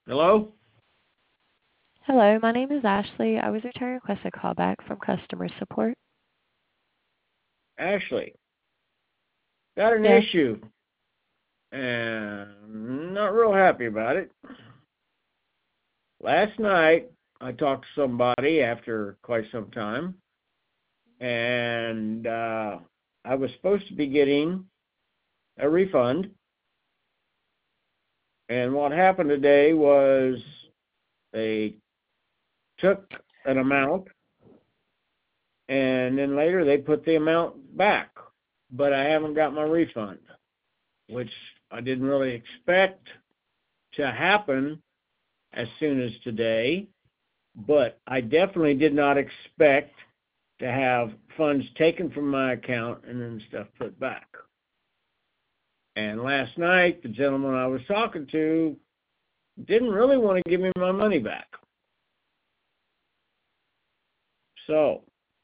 Hello? Hello, my name is Ashley. I was returning a request a call back from customer support. Ashley, got an Yes. issue, and not real happy about it. Last night, I talked to somebody after quite some time, and I was supposed to be getting a refund. And what happened today was they took an amount, and then later they put the amount back. But I haven't got my refund, which I didn't really expect to happen as soon as today. But I definitely did not expect to have funds taken from my account and then stuff put back. And last night, the gentleman I was talking to didn't really want to give me my money back. So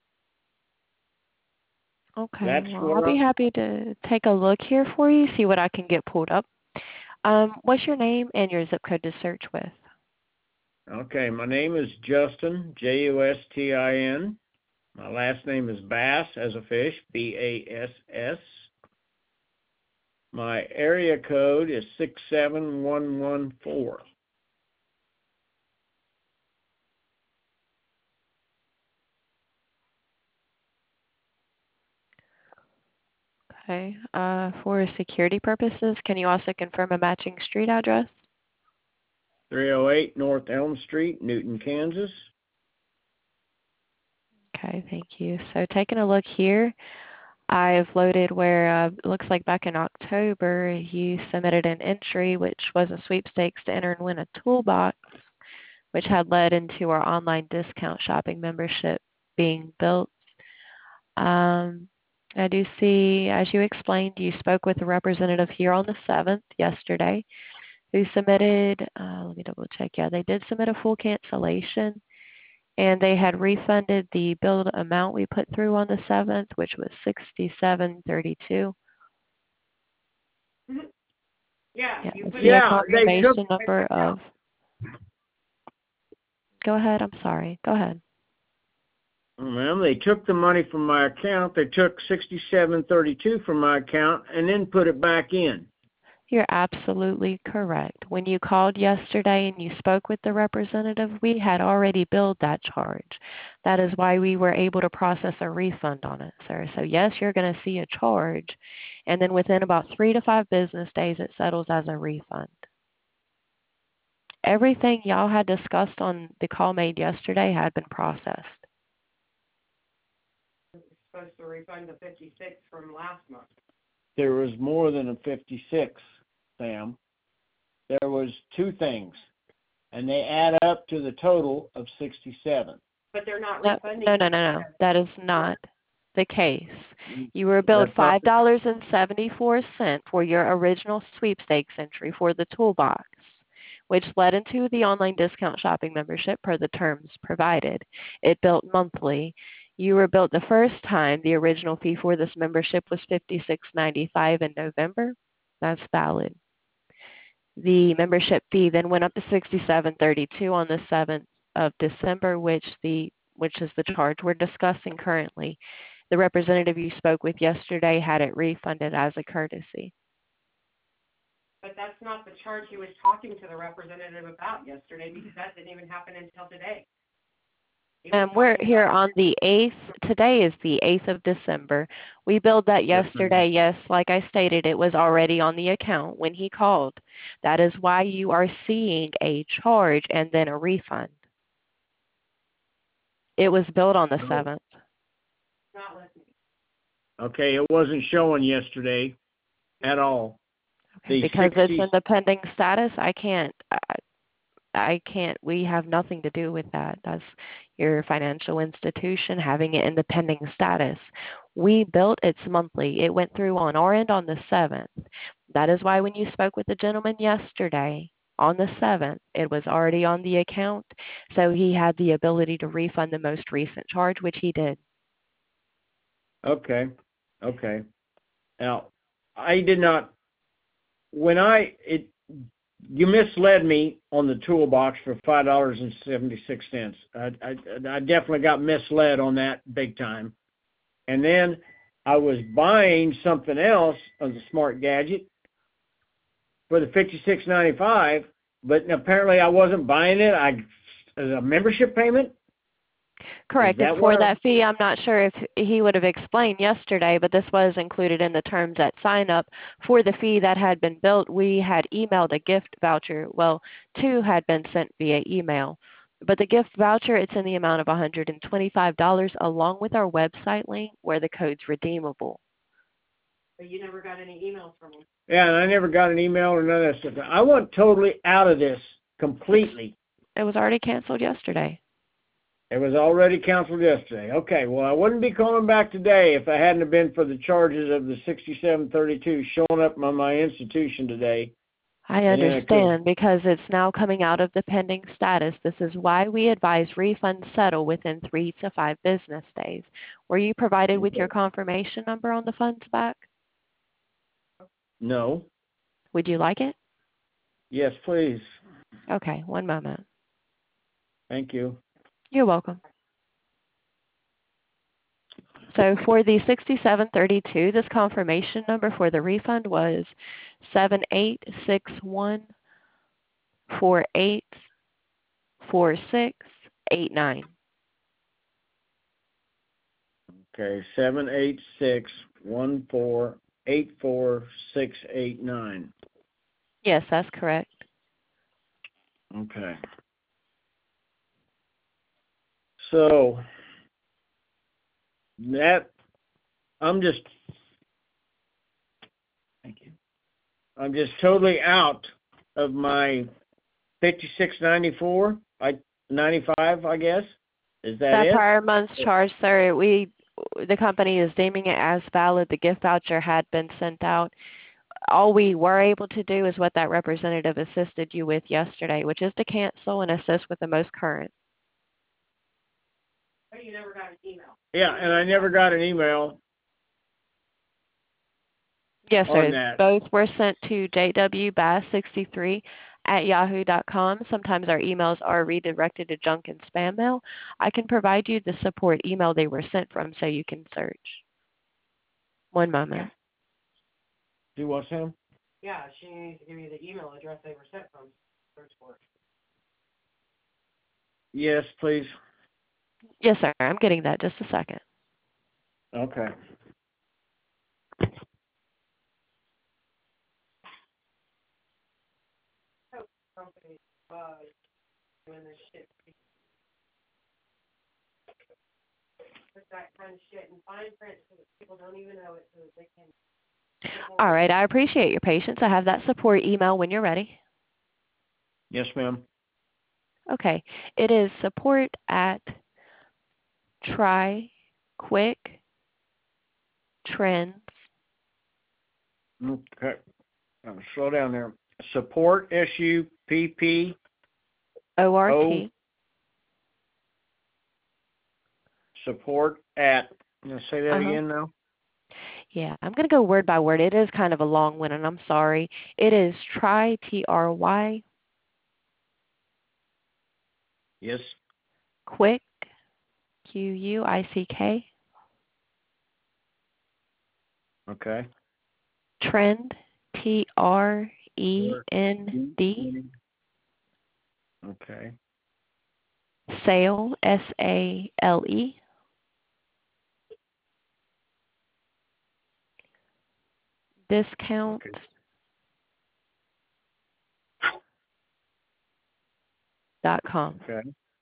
Okay, that's well, I'll where be happy to take a look here for you, see what I can get pulled up. What's your name and your zip code to search with? okay, my name is Justin, Justin. My last name is Bass, as a fish, Bass. My area code is 67114. Okay, for security purposes, can you also confirm a matching street address? 308 North Elm Street, Newton, Kansas. Okay, thank you. So taking a look here, I've loaded where it looks like back in October you submitted an entry which was a sweepstakes to enter and win a toolbox, which had led into our online discount shopping membership being built. Um, I do see, as you explained, you spoke with a representative here on the 7th, yesterday, who submitted, let me double check, yeah, they did submit a full cancellation, and they had refunded the billed amount we put through on the 7th, which was $67.32. Yeah, Yeah, you I put see a Yeah, they took, confirmation number of, go ahead, I'm sorry, go ahead. oh, ma'am, they took the money from my account. They took 6732 from my account and then put it back in. You're absolutely correct. When you called yesterday and you spoke with the representative, we had already billed that charge. That is why we were able to process a refund on it, sir. So yes, you're going to see a charge, and then within about 3 to 5 business days, it settles as a refund. Everything y'all had discussed on the call made yesterday had been processed. supposed to refund the 56 from last month. There was more than a 56, Sam. There was two things, and they add up to the total of 67. But they're not No, refunding. no. That is not the case. You were billed That's not $5.74 for your original sweepstakes entry for the toolbox, which led into the online discount shopping membership per the terms provided. It billed monthly. You were billed the first time. The original fee for this membership was $56.95 in November. That's valid. The membership fee then went up to $67.32 on the 7th of December, which is the charge we're discussing currently. The representative you spoke with yesterday had it refunded as a courtesy. But that's not the charge he was talking to the representative about yesterday, because that didn't even happen until today. We're here on the 8th. Today is the 8th of December. We billed that Yes, ma'am. yesterday. Yes, like I stated, it was already on the account when he called. That is why you are seeing a charge and then a refund. It was billed on the 7th. Not listening. Okay, it wasn't showing yesterday at all. Okay, because it's in the pending status, I can't, we have nothing to do with that. That's your financial institution having it in the pending status. We built its monthly. It went through on our end on the 7th. That is why when you spoke with the gentleman yesterday on the 7th, it was already on the account. So he had the ability to refund the most recent charge, which he did. Okay. Now, I did not, when you misled me on the toolbox for $5.76. I definitely got misled on that big time. And then I was buying something else on the Smart Gadget for the $56.95, but apparently I wasn't buying it. As a membership payment. Correct. Is that And for what that fee, I'm not sure if he would have explained yesterday, but this was included in the terms at sign up. For the fee that had been billed, we had emailed a gift voucher. Well, two had been sent via email. But the gift voucher, it's in the amount of $125 along with our website link where the code's redeemable. But you never got any emails from him. Yeah, and I never got an email or none of that stuff. I want totally out of this completely. It was already canceled yesterday. It was already canceled yesterday. Okay, well, I wouldn't be calling back today if I hadn't have been for the charges of the $67.32 showing up on my institution today. I understand because it's now coming out of the pending status. This is why we advise refunds settle within 3 to 5 business days. Were you provided with your confirmation number on the funds back? No. Would you like it? Yes, please. Okay, one moment. Thank you. You're welcome. So for the $67.32, this confirmation number for the refund was 7861484689. Okay, 78614844689. Yes, that's correct. Okay. So that I'm just totally out of my 56.94, 95, I guess. Is that it? Prior month's charge, sir, the company is deeming it as valid. The gift voucher had been sent out. All we were able to do is what that representative assisted you with yesterday, which is to cancel and assist with the most current. But you never got an email. Yeah, and I never got an email. Yes, sir. That. Both were sent to jwbass63@yahoo.com. Sometimes our emails are redirected to junk and spam mail. I can provide you the support email they were sent from so you can search. One moment. Do what, Sam? Yeah, she needs to give you the email address they were sent from. Search for it. Yes, please. Yes, sir. I'm getting that. Just a second. Okay. Company doing this shit. Put that kind of shit in fine print so that people don't even know it so that they can. All right. I appreciate your patience. I have that support email when you're ready. Yes, ma'am. Okay. It is support@TryQuickTrends. Okay. Slow down there. Support, SUPP. ORT. Support at. Say that again now. Yeah, I'm going to go word by word. It is kind of a long one, and I'm sorry. It is TRY. Yes. Quick, QUICK. Okay. Trend, TREND. Okay. Sale, SALE. Discount. Okay. .com. Okay.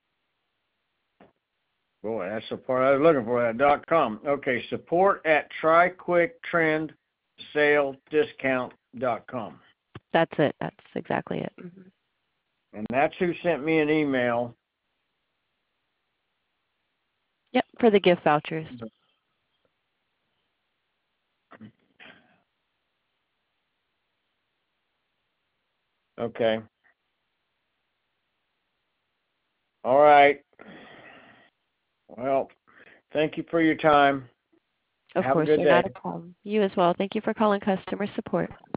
Boy, that's the part I was looking for, that .com. Okay, support at TryQuickTrendSaleDiscount.com. That's it. That's exactly it. Mm-hmm. And that's who sent me an email. Yep, for the gift vouchers. Okay. All right. Well, thank you for your time. Of course, you're not a problem. You as well. Thank you for calling customer support.